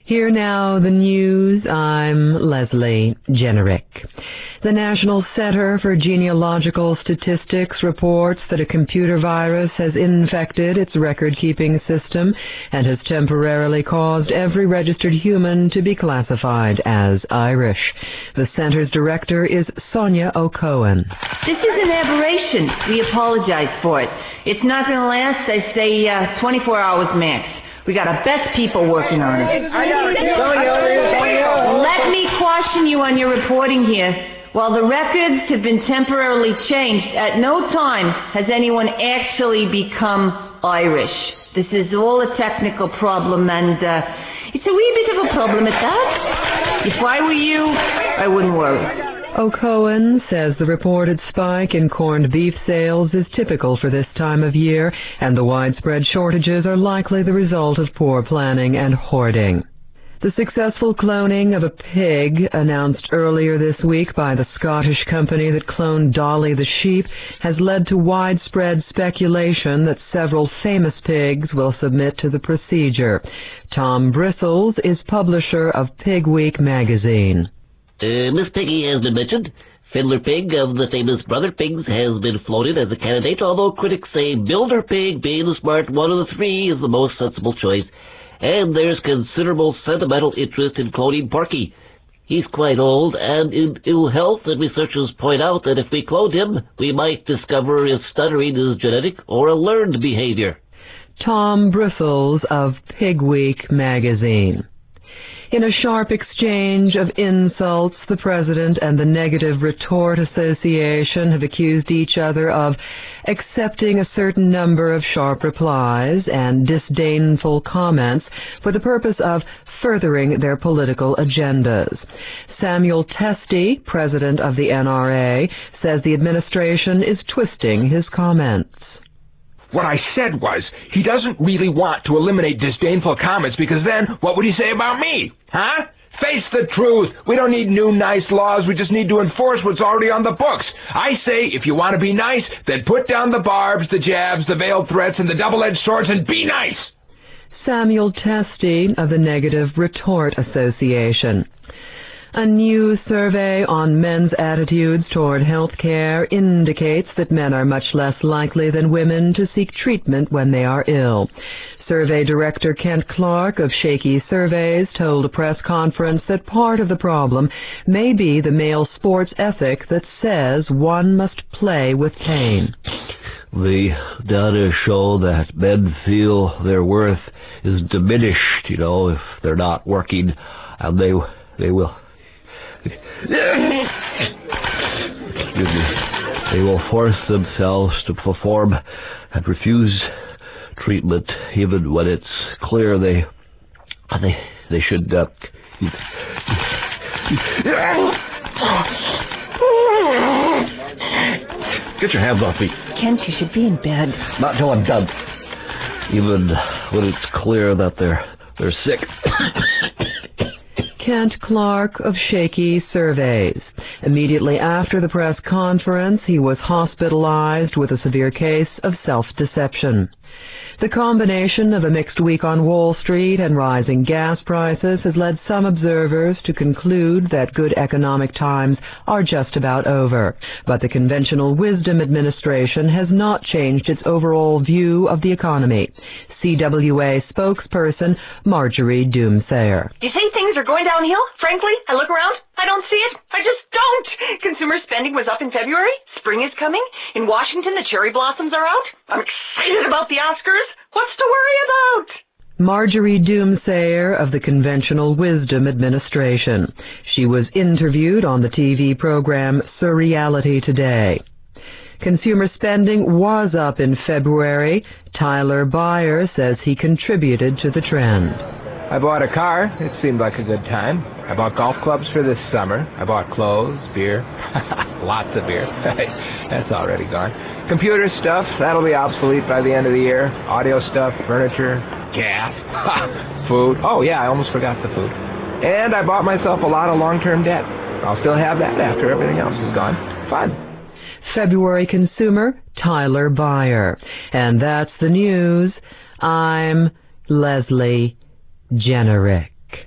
Here now, the news. I'm Leslie Jenerick. The National Center for Genealogical Statistics reports that a computer virus has infected its record-keeping system and has temporarily caused every registered human to be classified as Irish. The center's director is Sonia O'Cohen. This is an aberration. We apologize for it. It's not going to last, I say, 24 hours max. We got our best people working on it. Let me caution you on your reporting here. While the records have been temporarily changed, at no time has anyone actually become Irish. This is all a technical problem, and it's a wee bit of a problem at that. If I were you, I wouldn't worry. O'Cohen says the reported spike in corned beef sales is typical for this time of year, and the widespread shortages are likely the result of poor planning and hoarding. The successful cloning of a pig, announced earlier this week by the Scottish company that cloned Dolly the sheep, has led to widespread speculation that several famous pigs will submit to the procedure. Tom Bristles is publisher of Pig Week magazine. Miss Piggy has been mentioned. Fiddler Pig of the famous Brother Pigs has been floated as a candidate, although critics say Builder Pig, being the smart one of the three, is the most sensible choice. And there's considerable sentimental interest in cloning Porky. He's quite old and in ill health, and researchers point out that if we cloned him, we might discover if stuttering is genetic or a learned behavior. Tom Bristles of Pig Week magazine. In a sharp exchange of insults, the President and the Negative Retort Association have accused each other of accepting a certain number of sharp replies and disdainful comments for the purpose of furthering their political agendas. Samuel Testy, president of the NRA, says the administration is twisting his comments. What I said was, he doesn't really want to eliminate disdainful comments, because then what would he say about me? Huh? Face the truth. We don't need new nice laws. We just need to enforce what's already on the books. I say, if you want to be nice, then put down the barbs, the jabs, the veiled threats, and the double-edged swords, and be nice. Samuel Testy of the Negative Retort Association. A new survey on men's attitudes toward health care indicates that men are much less likely than women to seek treatment when they are ill. Survey Director Kent Clark of Shaky Surveys told a press conference that part of the problem may be the male sports ethic that says one must play with pain. The data show that men feel their worth is diminished, if they're not working, and they will... They will force themselves to perform and refuse treatment, even when it's clear they should. Get your hands off me. Kent, you should be in bed. Not till I'm done. Even when it's clear that they're sick. Kent Clark of Shaky Surveys. Immediately after the press conference, he was hospitalized with a severe case of self-deception. The combination of a mixed week on Wall Street and rising gas prices has led some observers to conclude that good economic times are just about over. But the Conventional Wisdom Administration has not changed its overall view of the economy. CWA spokesperson Marjorie Doomsayer. You say things are going downhill? Frankly, I look around, I don't see it. I just don't. Consumer spending was up in February. Spring is coming. In Washington, the cherry blossoms are out. I'm excited about the Oscars. What's to worry about? Marjorie Doomsayer of the Conventional Wisdom Administration. She was interviewed on the TV program Surreality Today. Consumer spending was up in February. Tyler Byer says he contributed to the trend. I bought a car. It seemed like a good time. I bought golf clubs for this summer. I bought clothes, beer. Lots of beer. That's already gone. Computer stuff, that'll be obsolete by the end of the year. Audio stuff, furniture, gas, food. Oh yeah, I almost forgot the food. And I bought myself a lot of long-term debt. I'll still have that after everything else is gone. Fun. February consumer, Tyler Byer. And that's the news. I'm Leslie Jenerick.